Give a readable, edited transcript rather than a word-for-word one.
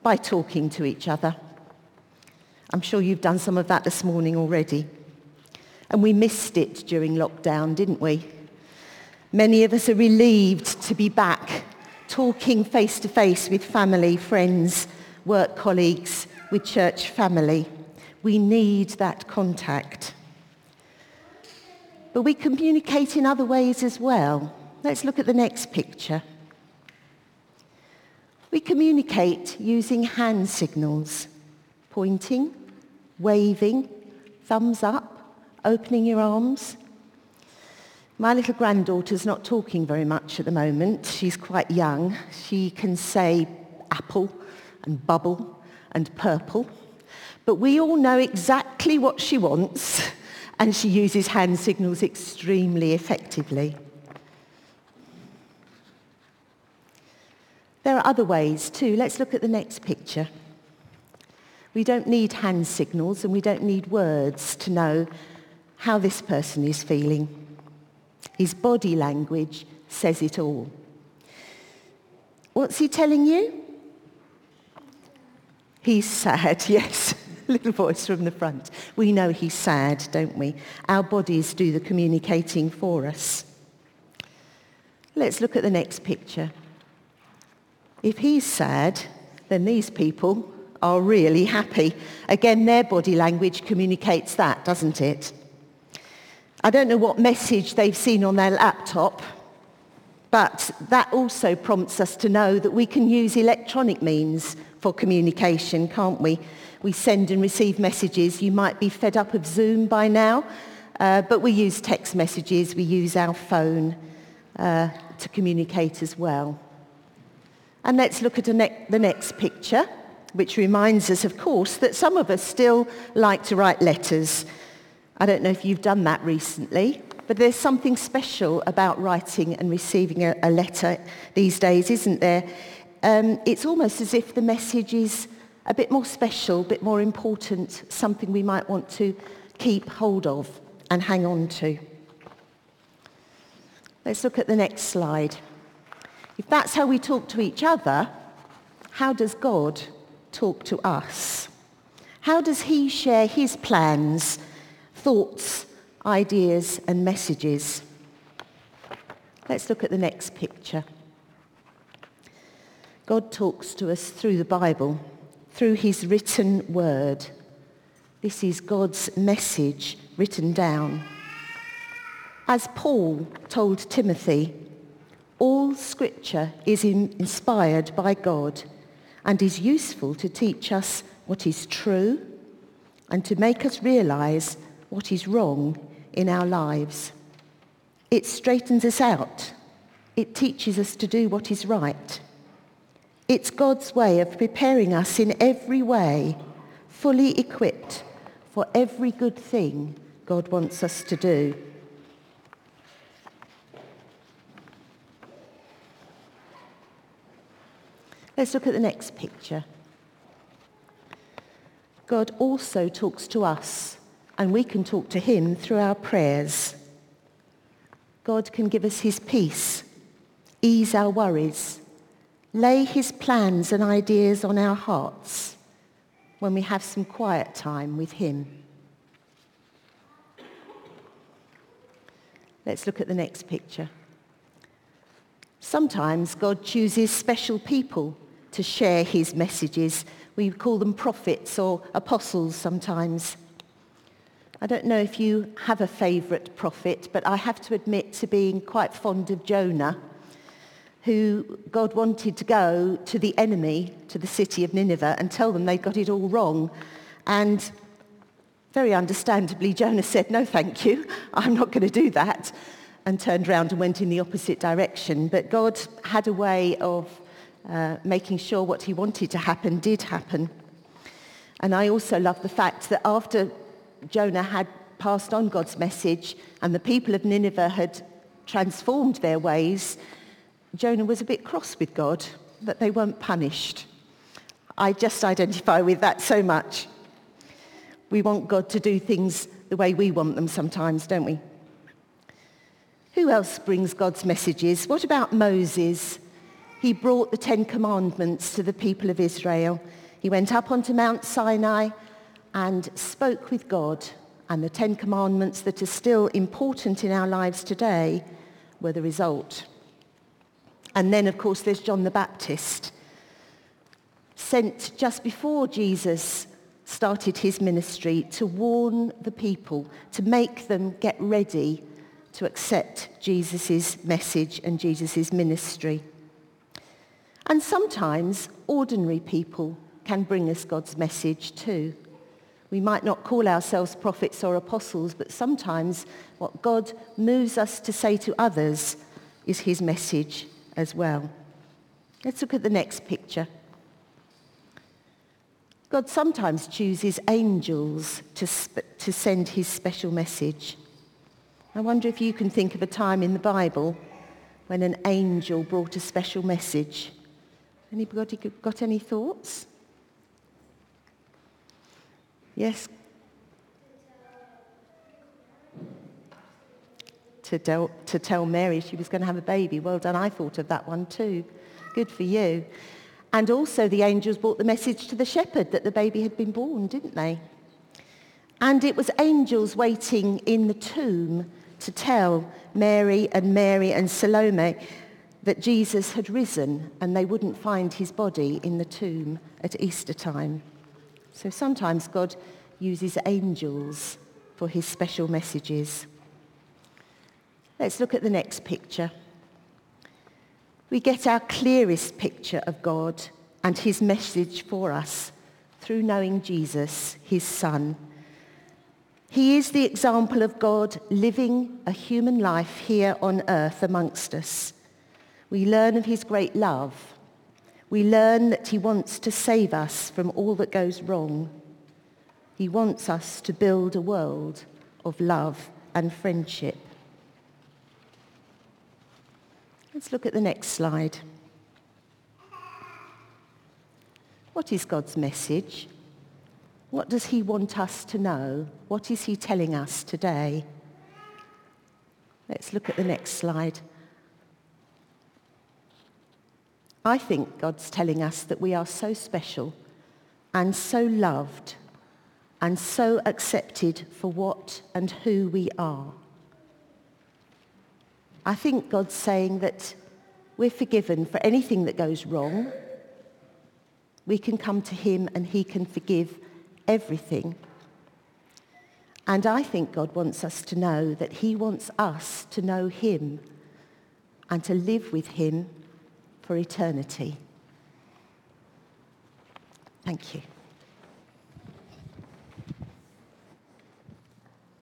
by talking to each other. I'm sure you've done some of that this morning already. And we missed it during lockdown, didn't we? Many of us are relieved to be back, talking face to face with family, friends, work colleagues, with church family. We need that contact. But we communicate in other ways as well. Let's look at the next picture. We communicate using hand signals, pointing, waving, thumbs up, opening your arms. My little granddaughter's not talking very much at the moment. She's quite young. She can say apple and bubble and purple. But we all know exactly what she wants, and she uses hand signals extremely effectively. There are other ways too. Let's look at the next picture. We don't need hand signals and we don't need words to know how this person is feeling. His body language says it all. What's he telling you? He's sad, yes. Little voice from the front. We know he's sad, don't we? Our bodies do the communicating for us. Let's look at the next picture. If he's sad, then these people are really happy. Again, their body language communicates that, doesn't it? I don't know what message they've seen on their laptop, but that also prompts us to know that we can use electronic means for communication, can't we? We send and receive messages. You might be fed up of Zoom by now, but we use text messages, we use our phone to communicate as well. And let's look at the next picture, which reminds us, of course, that some of us still like to write letters. I don't know if you've done that recently, but there's something special about writing and receiving a letter these days, isn't there? It's almost as if the message is a bit more special, a bit more important, something we might want to keep hold of and hang on to. Let's look at the next slide. If that's how we talk to each other, how does God talk to us? How does he share his plans, thoughts, ideas and messages? Let's look at the next picture. God talks to us through the Bible, through his written word. This is God's message written down. As Paul told Timothy, all scripture is inspired by God and is useful to teach us what is true and to make us realize what is wrong in our lives. It straightens us out. It teaches us to do what is right. It's God's way of preparing us in every way, fully equipped for every good thing God wants us to do. Let's look at the next picture. God also talks to us, and we can talk to him through our prayers. God can give us his peace, ease our worries, lay his plans and ideas on our hearts when we have some quiet time with him. Let's look at the next picture. Sometimes God chooses special people to share his messages. We call them prophets or apostles sometimes. I don't know if you have a favourite prophet, but I have to admit to being quite fond of Jonah, who God wanted to go to the enemy, to the city of Nineveh, and tell them they got it all wrong. And very understandably, Jonah said, no, thank you, I'm not going to do that, and turned around and went in the opposite direction. But God had a way of making sure what he wanted to happen did happen. And I also love the fact that after Jonah had passed on God's message and the people of Nineveh had transformed their ways, Jonah was a bit cross with God that they weren't punished. I just identify with that so much. We want God to do things the way we want them sometimes, don't we? Who else brings God's messages? What about Moses? he brought the 10 Commandments to the people of Israel. He went up onto Mount Sinai and spoke with God, and the 10 Commandments that are still important in our lives today were the result. And then, of course, there's John the Baptist, sent just before Jesus started his ministry to warn the people, to make them get ready to accept Jesus' message and Jesus' ministry. And sometimes ordinary people can bring us God's message too. We might not call ourselves prophets or apostles, but sometimes what God moves us to say to others is his message as well. Let's look at the next picture. God sometimes chooses angels to send his special message. I wonder if you can think of a time in the Bible when an angel brought a special message. Anybody got any thoughts? Yes? To tell Mary she was going to have a baby. Well done, I thought of that one too. Good for you. And also the angels brought the message to the shepherd that the baby had been born, didn't they? And it was angels waiting in the tomb to tell Mary and Salome that Jesus had risen and they wouldn't find his body in the tomb at Easter time. So sometimes God uses angels for his special messages. Let's look at the next picture. We get our clearest picture of God and his message for us through knowing Jesus, his son. He is the example of God living a human life here on earth amongst us. We learn of his great love. We learn that he wants to save us from all that goes wrong. He wants us to build a world of love and friendship. Let's look at the next slide. What is God's message? What does he want us to know? What is he telling us today? Let's look at the next slide. I think God's telling us that we are so special and so loved and so accepted for what and who we are. I think God's saying that we're forgiven for anything that goes wrong. We can come to him and he can forgive everything. And I think God wants us to know that he wants us to know him and to live with him for eternity. Thank you.